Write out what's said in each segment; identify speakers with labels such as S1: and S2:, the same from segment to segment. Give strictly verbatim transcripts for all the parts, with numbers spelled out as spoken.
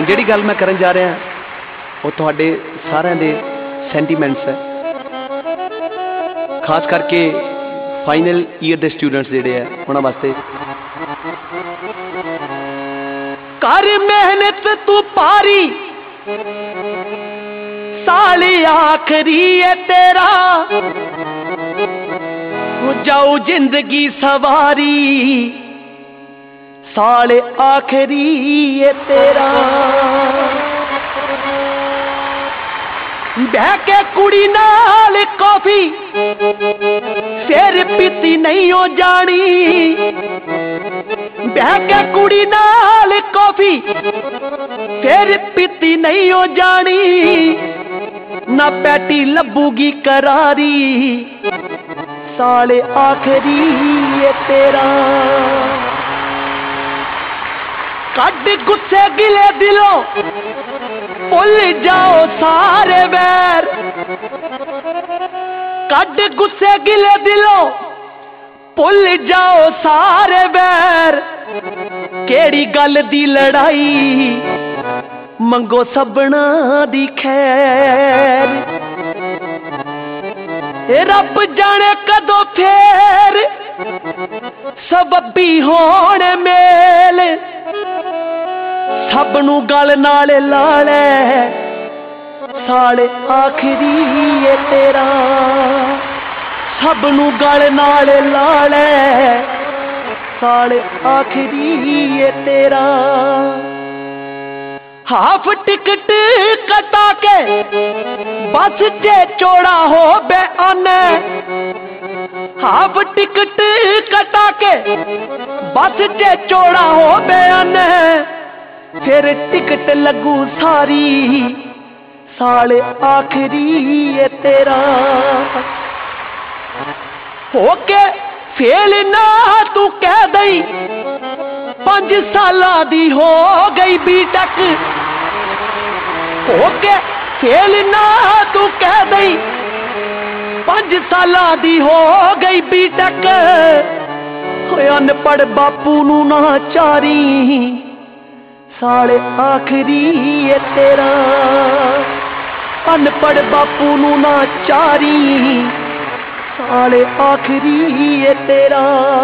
S1: ਜਿਹੜੀ ਗੱਲ मैं करन जा रहा वो तुहाडे सारिਆਂ ਦੇ ਸੈਂਟੀਮੈਂਟਸ है, खास करके फाइनल ईयर के स्टूडेंट्स जिहड़े है उन्हां वास्ते। कर मेहनत तू पारी साल आखरी है तेरा, जाओ जिंदगी सवारी साल आखरी है तेरा। बह के कुड़ी नाल कॉफी फिर पीती नहीं हो जानी, बह के कुड़ी नाल कॉफी फिर पीती नहीं हो जानी, ना पैटी लबूगी करारी साल आखरी है तेरा। कड गुस्से गिले दिलों भुल जाओ सारे बैर, कड गुस्से गिले दिलों भुल जाओ सारे बैर। केड़ी गल दी लड़ाई मंगो सबना दी खैर, रब जाने कदों फेर सबबी होने मेल। सब नू गल नाल ला ले साल आखरी है तेरा, सब नू गल नाल ला ले साल आखरी है तेरा। हाफ टिकट कटा के बस जे चौड़ा हो बेआने, हाफ टिकट कटा के बस जे चौड़ा हो बेआने, फिर टिकट लगू सारी साल आखरी है तेरा। होके फेल ना तू कह दई पांच साला दी हो गई बीटक, होके फेल ना तू कह दई पांच साला दी हो गई बीटक। अनपढ़ बापू नू ना चारी साल आखरी है तेरा, अनपढ़ बापू नू ना चारी साल आखरी है तेरा।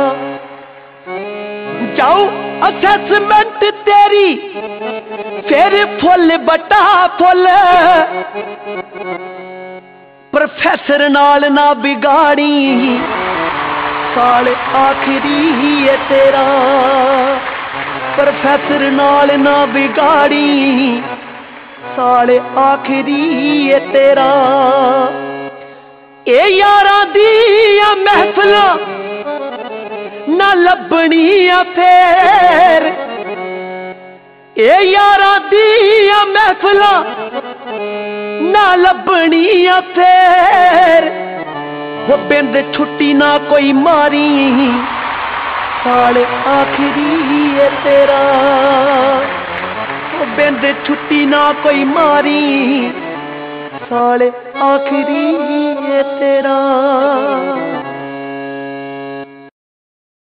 S1: जाओ असेसमेंट तेरी फिर फुल बटा फुल, प्रोफेसर नाल ना बिगाड़ी साल आखरी है तेरा, प्रोफेसर नाल ना बिगाड़ी साल आखरी है तेरा। ए यारां दियां महफिलां ना लभणियां फेर, ए यारां दियां महफिलां ना लभणियां फेर। वो बिंद छुट्टी ना कोई मारी साल आखरी है तेरा, वो बिंद छुट्टी ना कोई मारी साल आखरी है तेरा।